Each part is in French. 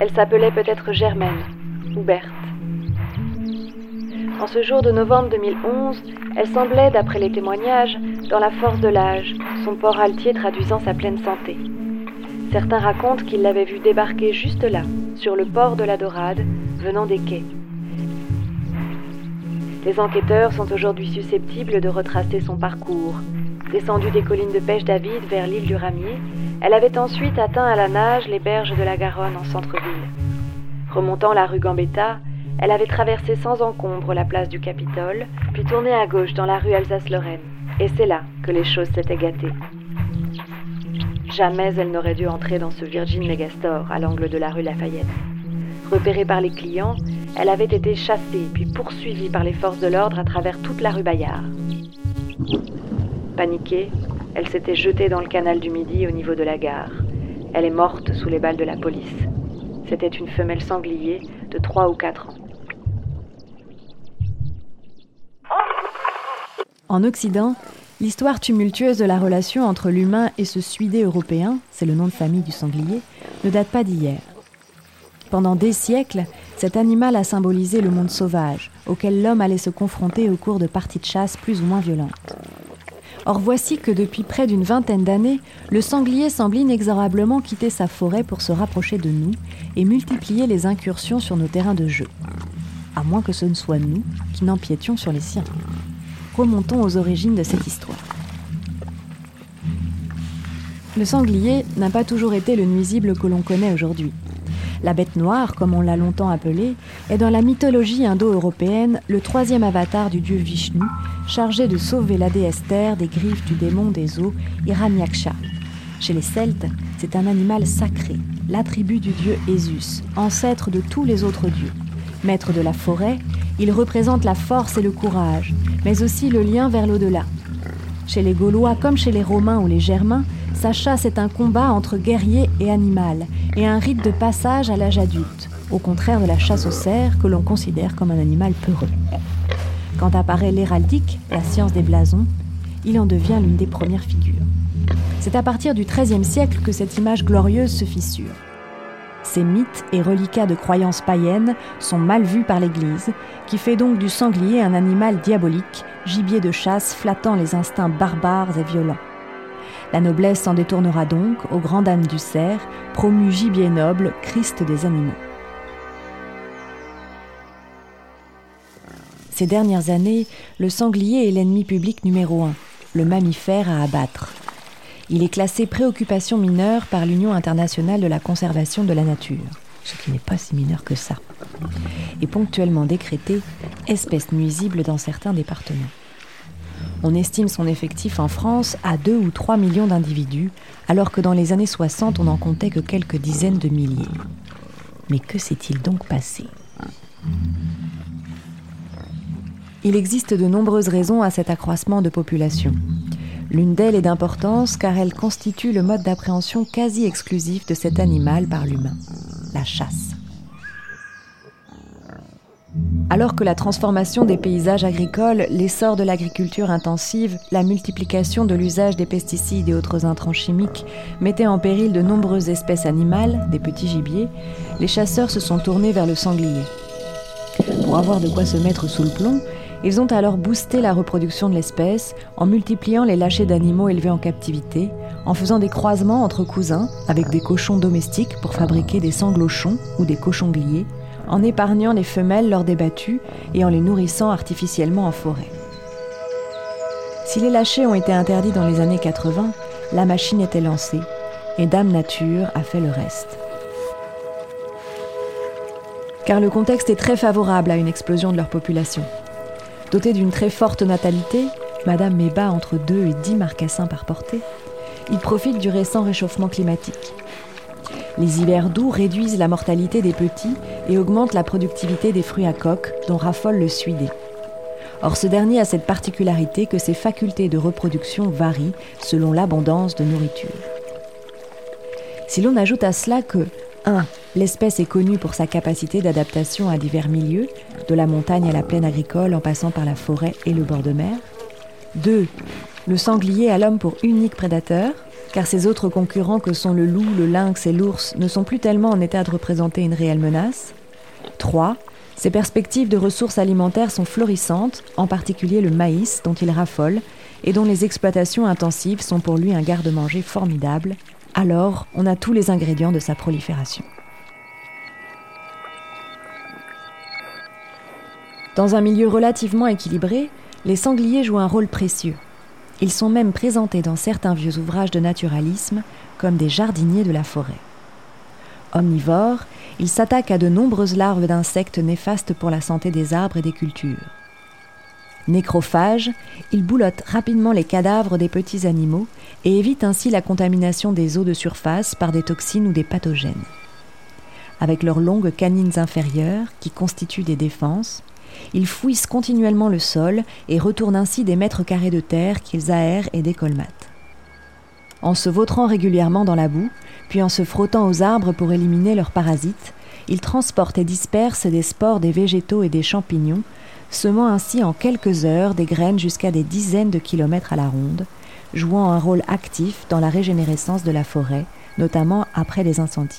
Elle s'appelait peut-être Germaine ou Berthe. En ce jour de novembre 2011, elle semblait, d'après les témoignages, dans la force de l'âge, son port altier traduisant sa pleine santé. Certains racontent qu'ils l'avaient vue débarquer juste là, sur le port de la Dorade, venant des quais. Les enquêteurs sont aujourd'hui susceptibles de retracer son parcours. Descendue des collines de Pêche-David vers l'île du Ramier, elle avait ensuite atteint à la nage les berges de la Garonne en centre-ville. Remontant la rue Gambetta, elle avait traversé sans encombre la place du Capitole, puis tourné à gauche dans la rue Alsace-Lorraine. Et c'est là que les choses s'étaient gâtées. Jamais elle n'aurait dû entrer dans ce Virgin Megastore à l'angle de la rue Lafayette. Repérée par les clients, elle avait été chassée puis poursuivie par les forces de l'ordre à travers toute la rue Bayard. Paniquée, elle s'était jetée dans le canal du Midi au niveau de la gare. Elle est morte sous les balles de la police. C'était une femelle sanglier de 3 ou 4 ans. En Occident, l'histoire tumultueuse de la relation entre l'humain et ce suidé européen, c'est le nom de famille du sanglier, ne date pas d'hier. Pendant des siècles, cet animal a symbolisé le monde sauvage, auquel l'homme allait se confronter au cours de parties de chasse plus ou moins violentes. Or voici que depuis près d'une vingtaine d'années, le sanglier semble inexorablement quitter sa forêt pour se rapprocher de nous et multiplier les incursions sur nos terrains de jeu. À moins que ce ne soit nous qui n'empiétions sur les siens. Remontons aux origines de cette histoire. Le sanglier n'a pas toujours été le nuisible que l'on connaît aujourd'hui. La bête noire, comme on l'a longtemps appelée, est dans la mythologie indo-européenne le troisième avatar du dieu Vishnu, chargé de sauver la déesse Terre des griffes du démon des eaux, Hiranyaksha. Chez les Celtes, c'est un animal sacré, l'attribut du dieu Esus, ancêtre de tous les autres dieux. Maître de la forêt, il représente la force et le courage, mais aussi le lien vers l'au-delà. Chez les Gaulois comme chez les Romains ou les Germains, sa chasse est un combat entre guerrier et animal, et un rite de passage à l'âge adulte, au contraire de la chasse au cerf que l'on considère comme un animal peureux. Quand apparaît l'héraldique, la science des blasons, il en devient l'une des premières figures. C'est à partir du XIIIe siècle que cette image glorieuse se fissure. Ces mythes et reliquats de croyances païennes sont mal vus par l'Église, qui fait donc du sanglier un animal diabolique, gibier de chasse flattant les instincts barbares et violents. La noblesse s'en détournera donc aux grandes dames du cerf, promu gibier noble, Christ des animaux. Ces dernières années, le sanglier est l'ennemi public numéro 1, le mammifère à abattre. Il est classé préoccupation mineure par l'Union internationale de la conservation de la nature, ce qui n'est pas si mineur que ça, et ponctuellement décrété espèce nuisible dans certains départements. On estime son effectif en France à 2 ou 3 millions d'individus, alors que dans les années 60, on n'en comptait que quelques dizaines de milliers. Mais que s'est-il donc passé ? Il existe de nombreuses raisons à cet accroissement de population. L'une d'elles est d'importance car elle constitue le mode d'appréhension quasi exclusif de cet animal par l'humain, la chasse. Alors que la transformation des paysages agricoles, l'essor de l'agriculture intensive, la multiplication de l'usage des pesticides et autres intrants chimiques mettaient en péril de nombreuses espèces animales, des petits gibiers, les chasseurs se sont tournés vers le sanglier. Pour avoir de quoi se mettre sous le plomb, ils ont alors boosté la reproduction de l'espèce en multipliant les lâchers d'animaux élevés en captivité, en faisant des croisements entre cousins avec des cochons domestiques pour fabriquer des sanglochons ou des cochongliers, en épargnant les femelles lors des battues et en les nourrissant artificiellement en forêt. Si les lâchers ont été interdits dans les années 80, la machine était lancée et Dame Nature a fait le reste. Car le contexte est très favorable à une explosion de leur population. Dotée d'une très forte natalité, Madame met bas entre 2 et 10 marcassins par portée, ils profitent du récent réchauffement climatique. Les hivers doux réduisent la mortalité des petits et augmentent la productivité des fruits à coque dont raffole le suidé. Or, ce dernier a cette particularité que ses facultés de reproduction varient selon l'abondance de nourriture. Si l'on ajoute à cela que 1. L'espèce est connue pour sa capacité d'adaptation à divers milieux, de la montagne à la plaine agricole en passant par la forêt et le bord de mer. 2. Le sanglier a l'homme pour unique prédateur, car ses autres concurrents que sont le loup, le lynx et l'ours ne sont plus tellement en état de représenter une réelle menace. 3. Ses perspectives de ressources alimentaires sont florissantes, en particulier le maïs dont il raffole et dont les exploitations intensives sont pour lui un garde-manger formidable. Alors, on a tous les ingrédients de sa prolifération. Dans un milieu relativement équilibré, les sangliers jouent un rôle précieux. Ils sont même présentés dans certains vieux ouvrages de naturalisme comme des jardiniers de la forêt. Omnivores, ils s'attaquent à de nombreuses larves d'insectes néfastes pour la santé des arbres et des cultures. Nécrophages, ils boulottent rapidement les cadavres des petits animaux et évitent ainsi la contamination des eaux de surface par des toxines ou des pathogènes. Avec leurs longues canines inférieures, qui constituent des défenses, ils fouissent continuellement le sol et retournent ainsi des mètres carrés de terre qu'ils aèrent et décolmatent. En se vautrant régulièrement dans la boue, puis en se frottant aux arbres pour éliminer leurs parasites, ils transportent et dispersent des spores des végétaux et des champignons, semant ainsi en quelques heures des graines jusqu'à des dizaines de kilomètres à la ronde, jouant un rôle actif dans la régénérescence de la forêt, notamment après les incendies.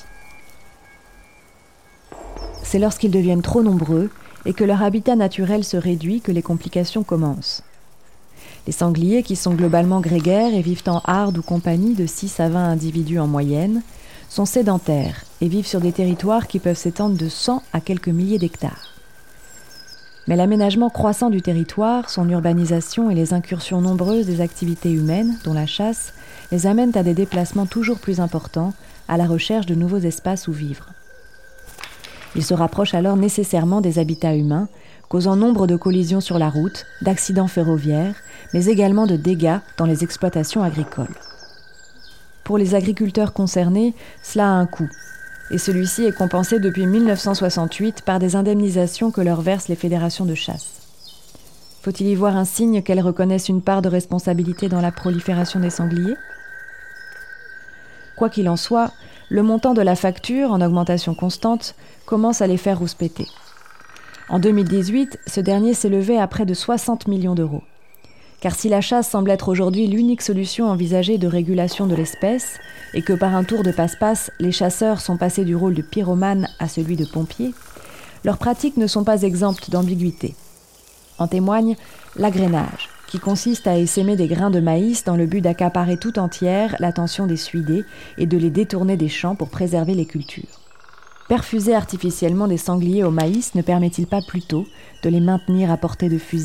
C'est lorsqu'ils deviennent trop nombreux et que leur habitat naturel se réduit que les complications commencent. Les sangliers, qui sont globalement grégaires et vivent en harde ou compagnie de 6 à 20 individus en moyenne, sont sédentaires et vivent sur des territoires qui peuvent s'étendre de 100 à quelques milliers d'hectares. Mais l'aménagement croissant du territoire, son urbanisation et les incursions nombreuses des activités humaines, dont la chasse, les amènent à des déplacements toujours plus importants, à la recherche de nouveaux espaces où vivre. Ils se rapprochent alors nécessairement des habitats humains, causant nombre de collisions sur la route, d'accidents ferroviaires, mais également de dégâts dans les exploitations agricoles. Pour les agriculteurs concernés, cela a un coût, et celui-ci est compensé depuis 1968 par des indemnisations que leur versent les fédérations de chasse. Faut-il y voir un signe qu'elles reconnaissent une part de responsabilité dans la prolifération des sangliers ? Quoi qu'il en soit, le montant de la facture, en augmentation constante, commence à les faire rouspéter. En 2018, ce dernier s'élevait à près de 60 millions d'euros. Car si la chasse semble être aujourd'hui l'unique solution envisagée de régulation de l'espèce, et que par un tour de passe-passe, les chasseurs sont passés du rôle de pyromane à celui de pompier, leurs pratiques ne sont pas exemptes d'ambiguïté. En témoigne l'agrainage, qui consiste à essaimer des grains de maïs dans le but d'accaparer tout entière l'attention des suidés et de les détourner des champs pour préserver les cultures. Perfuser artificiellement des sangliers au maïs ne permet-il pas plutôt de les maintenir à portée de fusil ?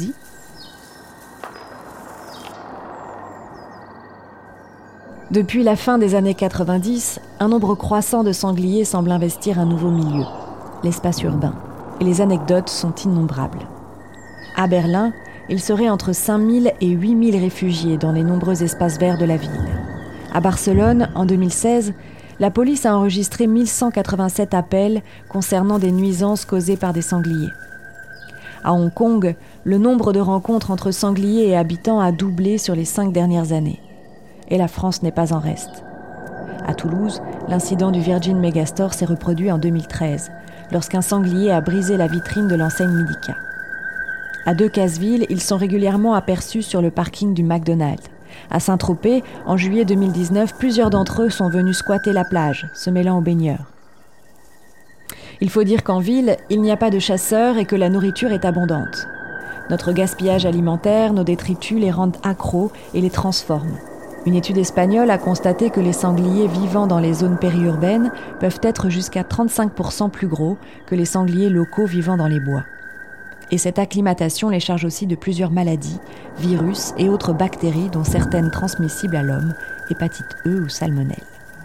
Depuis la fin des années 90, un nombre croissant de sangliers semble investir un nouveau milieu, l'espace urbain, et les anecdotes sont innombrables. À Berlin, il serait entre 5000 et 8000 réfugiés dans les nombreux espaces verts de la ville. À Barcelone, en 2016, la police a enregistré 1187 appels concernant des nuisances causées par des sangliers. À Hong Kong, le nombre de rencontres entre sangliers et habitants a doublé sur les 5 dernières années. Et la France n'est pas en reste. À Toulouse, l'incident du Virgin Megastore s'est reproduit en 2013, lorsqu'un sanglier a brisé la vitrine de l'enseigne Midica. À Decazeville, ils sont régulièrement aperçus sur le parking du McDonald's. À Saint-Tropez, en juillet 2019, plusieurs d'entre eux sont venus squatter la plage, se mêlant aux baigneurs. Il faut dire qu'en ville, il n'y a pas de chasseurs et que la nourriture est abondante. Notre gaspillage alimentaire, nos détritus les rendent accros et les transforment. Une étude espagnole a constaté que les sangliers vivant dans les zones périurbaines peuvent être jusqu'à 35% plus gros que les sangliers locaux vivant dans les bois. Et cette acclimatation les charge aussi de plusieurs maladies, virus et autres bactéries dont certaines transmissibles à l'homme, hépatite E ou salmonelle.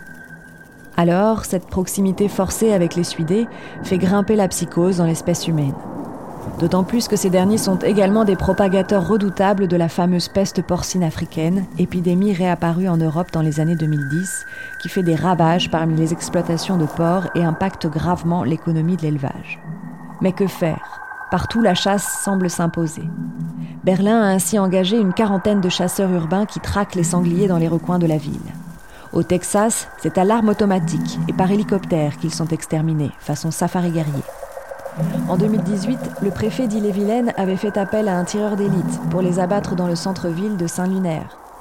Alors, cette proximité forcée avec les suidés fait grimper la psychose dans l'espèce humaine. D'autant plus que ces derniers sont également des propagateurs redoutables de la fameuse peste porcine africaine, épidémie réapparue en Europe dans les années 2010, qui fait des ravages parmi les exploitations de porcs et impacte gravement l'économie de l'élevage. Mais que faire ? Partout, la chasse semble s'imposer. Berlin a ainsi engagé une quarantaine de chasseurs urbains qui traquent les sangliers dans les recoins de la ville. Au Texas, c'est à l'arme automatique et par hélicoptère qu'ils sont exterminés, façon safari guerrier. En 2018, le préfet d'Ille-et-Vilaine avait fait appel à un tireur d'élite pour les abattre dans le centre-ville de Saint-Lunaire.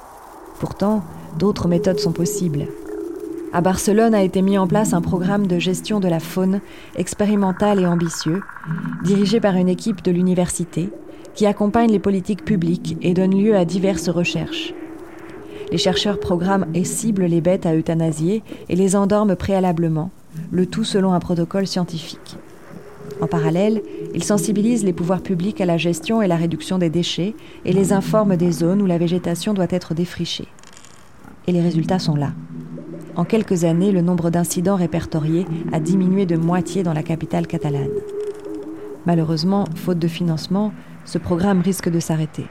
Pourtant, d'autres méthodes sont possibles. À Barcelone a été mis en place un programme de gestion de la faune expérimental et ambitieux, dirigé par une équipe de l'université, qui accompagne les politiques publiques et donne lieu à diverses recherches. Les chercheurs programment et ciblent les bêtes à euthanasier et les endorment préalablement, le tout selon un protocole scientifique. En parallèle, ils sensibilisent les pouvoirs publics à la gestion et la réduction des déchets et les informent des zones où la végétation doit être défrichée. Et les résultats sont là. En quelques années, le nombre d'incidents répertoriés a diminué de moitié dans la capitale catalane. Malheureusement, faute de financement, ce programme risque de s'arrêter.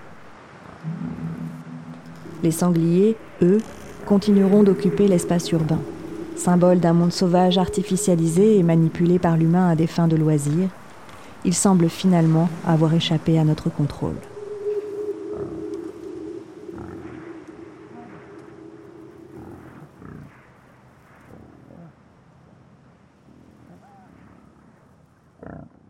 Les sangliers, eux, continueront d'occuper l'espace urbain. Symbole d'un monde sauvage artificialisé et manipulé par l'humain à des fins de loisirs, ils semblent finalement avoir échappé à notre contrôle. Yeah.